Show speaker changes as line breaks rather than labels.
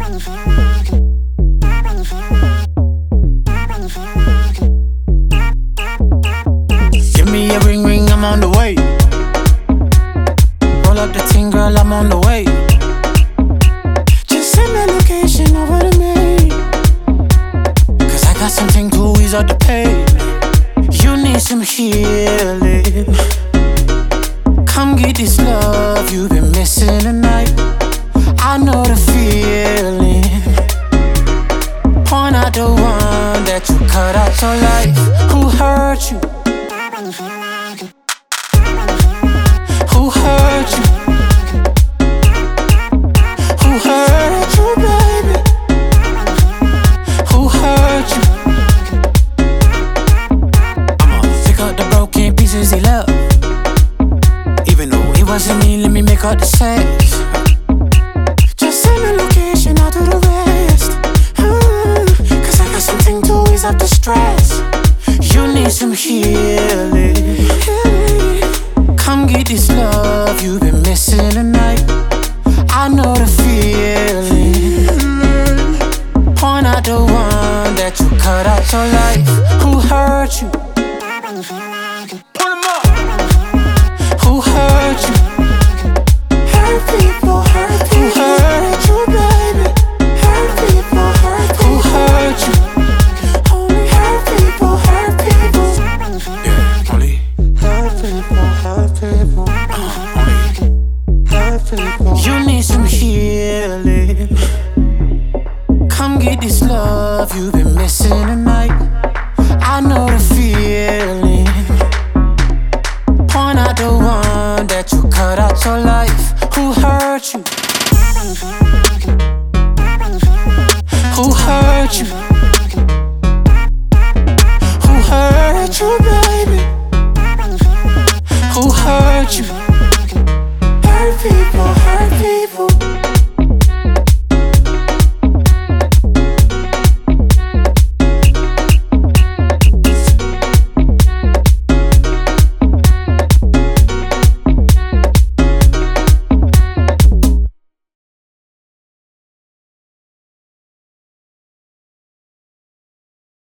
Give me a ring, ring, I'm on the way. Roll up the ting, girl, I'm on the way. Just send the location over to me, 'cause I got something to ease up the pain. You need some healing. Come get this love you've been missing tonight. I know the feeling. Point out the one that you cut out your life. Who hurt you? Who hurt you? Who hurt you, baby? Who hurt you? I'ma pick up the broken pieces he left. Even though it wasn't me, let me make up the sex. Just send the location, I'll do the rest. 'Cause I got something to ease up the stress. You need some healing. Come get this love you've been missing tonight. I know the feeling. Point out the one that you cut out your life. Who hurt you? Put 'em up. Who hurt you? Hurt people, hurt people. Who hurt you, baby? Hurt people, hurt people. Who hurt you? Only hurt people, hurt people. Yeah, only hurt people, hurt people. Hurt people. You need some healing. Come get this love you've been missing tonight. I know the feeling. Point out the one that you cut out your life. Who hurt you? Who hurt you? Who hurt you, baby? Who hurt you?